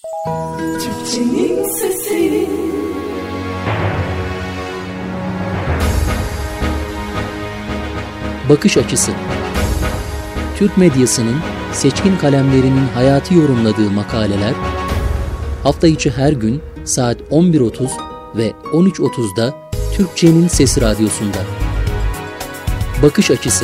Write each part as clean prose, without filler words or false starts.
Türkçenin sesi. Bakış açısı. Türk medyasının seçkin kalemlerinin hayatı yorumladığı makaleler, hafta içi her gün saat 11.30 ve 13.30'da Türkçenin Sesi Radyosu'nda. Bakış açısı.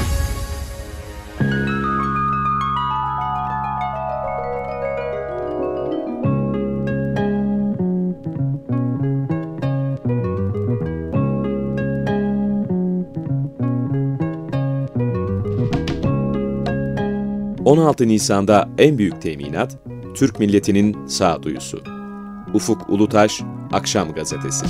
...16 Nisan'da en büyük teminat, Türk milletinin sağduyusu. Ufuk Ulutaş, Akşam Gazetesi.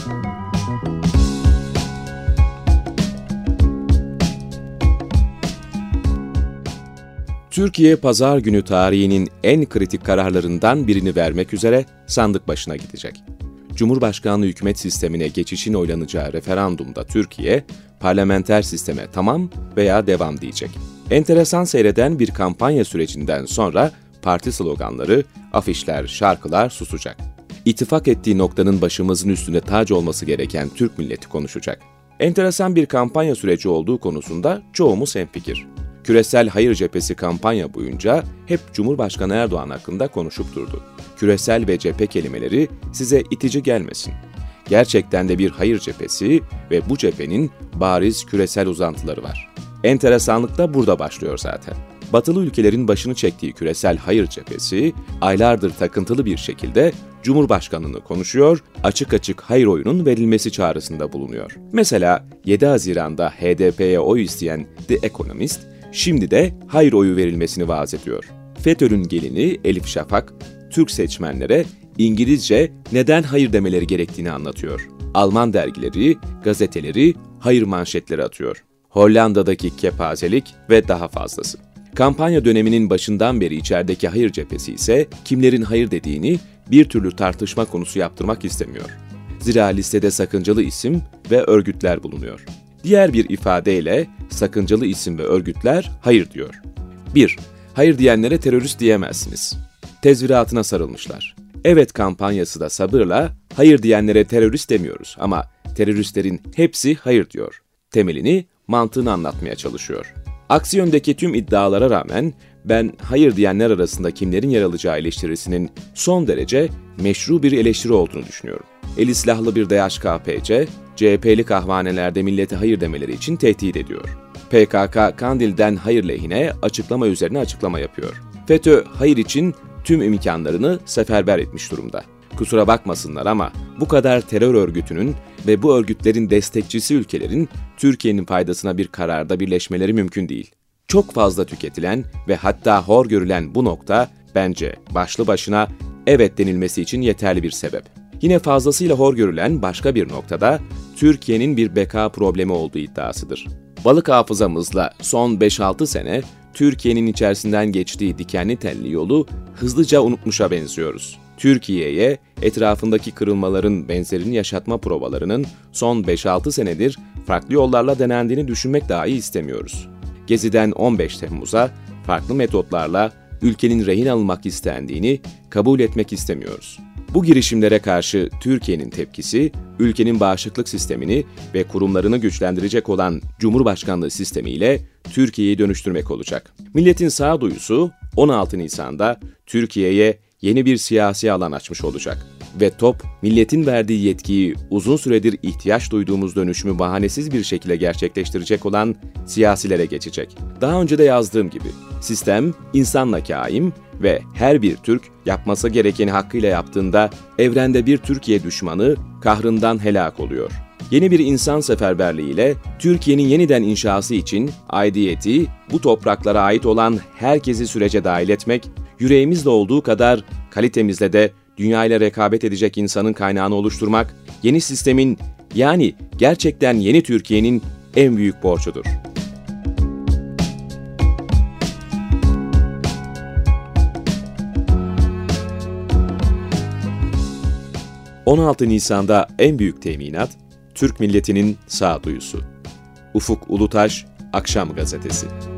Türkiye, pazar günü tarihinin en kritik kararlarından birini vermek üzere sandık başına gidecek. Cumhurbaşkanlığı hükümet sistemine geçişin oylanacağı referandumda Türkiye, parlamenter sisteme tamam veya devam diyecek. Enteresan seyreden bir kampanya sürecinden sonra parti sloganları, afişler, şarkılar susacak. İttifak ettiği noktanın başımızın üstünde tac olması gereken Türk milleti konuşacak. Enteresan bir kampanya süreci olduğu konusunda çoğumuz hemfikir. Küresel Hayır Cephesi kampanya boyunca hep Cumhurbaşkanı Erdoğan hakkında konuşup durdu. Küresel ve cephe kelimeleri size itici gelmesin. Gerçekten de bir hayır cephesi ve bu cephenin bariz küresel uzantıları var. Enteresanlık da burada başlıyor zaten. Batılı ülkelerin başını çektiği küresel hayır cephesi, aylardır takıntılı bir şekilde Cumhurbaşkanlığını konuşuyor, açık açık hayır oyunun verilmesi çağrısında bulunuyor. Mesela 7 Haziran'da HDP'ye oy isteyen The Economist, şimdi de hayır oyu verilmesini vaaz ediyor. FETÖ'nün gelini Elif Şafak, Türk seçmenlere İngilizce neden hayır demeleri gerektiğini anlatıyor. Alman dergileri, gazeteleri hayır manşetleri atıyor. Hollanda'daki kepazelik ve daha fazlası. Kampanya döneminin başından beri içerideki hayır cephesi ise kimlerin hayır dediğini bir türlü tartışma konusu yaptırmak istemiyor. Zira listede sakıncalı isim ve örgütler bulunuyor. Diğer bir ifadeyle sakıncalı isim ve örgütler hayır diyor. 1. Hayır diyenlere terörist diyemezsiniz. Tezviratına sarılmışlar. Evet kampanyası da sabırla hayır diyenlere terörist demiyoruz ama teröristlerin hepsi hayır diyor. Temelini, mantığını anlatmaya çalışıyor. Aksi yöndeki tüm iddialara rağmen ben hayır diyenler arasında kimlerin yer alacağı eleştirisinin son derece meşru bir eleştiri olduğunu düşünüyorum. Eli silahlı bir DHKPC, CHP'li kahvanelerde millete hayır demeleri için tehdit ediyor. PKK, Kandil'den hayır lehine açıklama üzerine açıklama yapıyor. FETÖ, hayır için tüm imkanlarını seferber etmiş durumda. Kusura bakmasınlar ama bu kadar terör örgütünün ve bu örgütlerin destekçisi ülkelerin Türkiye'nin faydasına bir kararda birleşmeleri mümkün değil. Çok fazla tüketilen ve hatta hor görülen bu nokta bence başlı başına evet denilmesi için yeterli bir sebep. Yine fazlasıyla hor görülen başka bir noktada Türkiye'nin bir beka problemi olduğu iddiasıdır. Balık hafızamızla son 5-6 sene Türkiye'nin içerisinden geçtiği dikenli telli yolu hızlıca unutmuşa benziyoruz. Türkiye'ye etrafındaki kırılmaların benzerini yaşatma provalarının son 5-6 senedir farklı yollarla denendiğini düşünmek dahi istemiyoruz. Gezi'den 15 Temmuz'a farklı metotlarla ülkenin rehin alınmak istendiğini kabul etmek istemiyoruz. Bu girişimlere karşı Türkiye'nin tepkisi, ülkenin bağışıklık sistemini ve kurumlarını güçlendirecek olan Cumhurbaşkanlığı sistemiyle Türkiye'yi dönüştürmek olacak. Milletin sağduyusu 16 Nisan'da Türkiye'ye yeni bir siyasi alan açmış olacak. Ve top, milletin verdiği yetkiyi uzun süredir ihtiyaç duyduğumuz dönüşümü bahanesiz bir şekilde gerçekleştirecek olan siyasilere geçecek. Daha önce de yazdığım gibi, sistem insanla kaim ve her bir Türk yapması gerekeni hakkıyla yaptığında evrende bir Türkiye düşmanı kahrından helak oluyor. Yeni bir insan seferberliğiyle Türkiye'nin yeniden inşası için aidiyeti, bu topraklara ait olan herkesi sürece dahil etmek, yüreğimizde olduğu kadar kalitemizle de dünyayla rekabet edecek insanın kaynağını oluşturmak, yeni sistemin yani gerçekten yeni Türkiye'nin en büyük borcudur. ...16 Nisan'da en büyük teminat, Türk milletinin sağduyusu. Ufuk Ulutaş, Akşam Gazetesi.